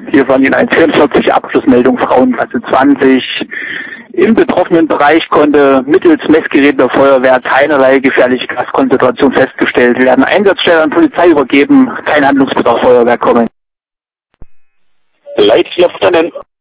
Hier von Ihnen 144 Abschlussmeldung Frauenklasse 20. Im betroffenen Bereich konnte mittels Messgerät der Feuerwehr keinerlei gefährliche Gaskonzentration festgestellt werden. Einsatzstelle an Polizei übergeben, kein Handlungsbedarf Feuerwehr kommen. Leitschlafstanden.